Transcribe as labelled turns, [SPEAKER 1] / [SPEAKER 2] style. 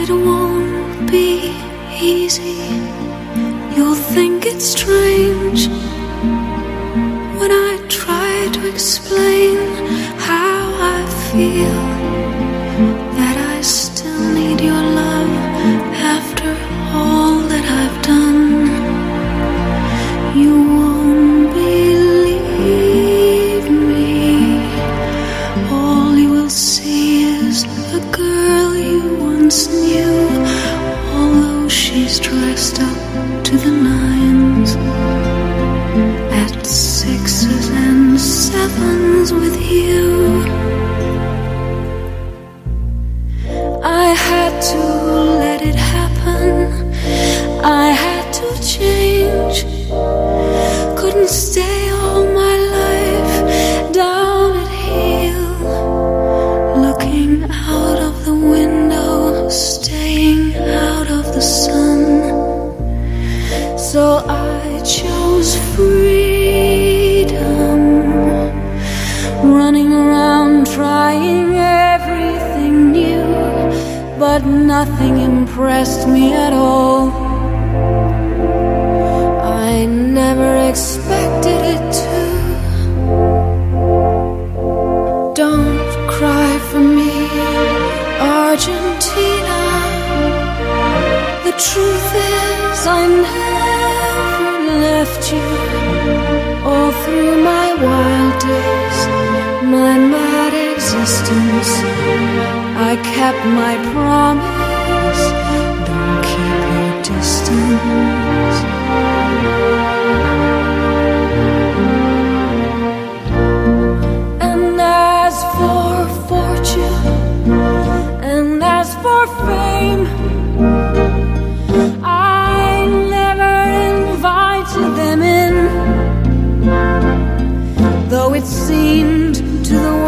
[SPEAKER 1] it won't be easy. You'll think it's strange when I try to explain how I feel, that I still need your love after all that I've done. You won't believe me. All you will see is the girl you once knew, although she's dressed up to the nines, at sixes and sevens with you. I had to let it happen. I had to change. Couldn't stay all my life down at heel, looking out of the window, staying out of the sun. So I chose freedom, running around trying everything new, but nothing impressed me at all. I never expected it to. Don't cry for me, Argentina. The truth is I never left you. All through my wild days, my mad existence, I kept my promise. Don't keep your distance. And as for fortune, and as for fame, I never invited them in, though it seemed to the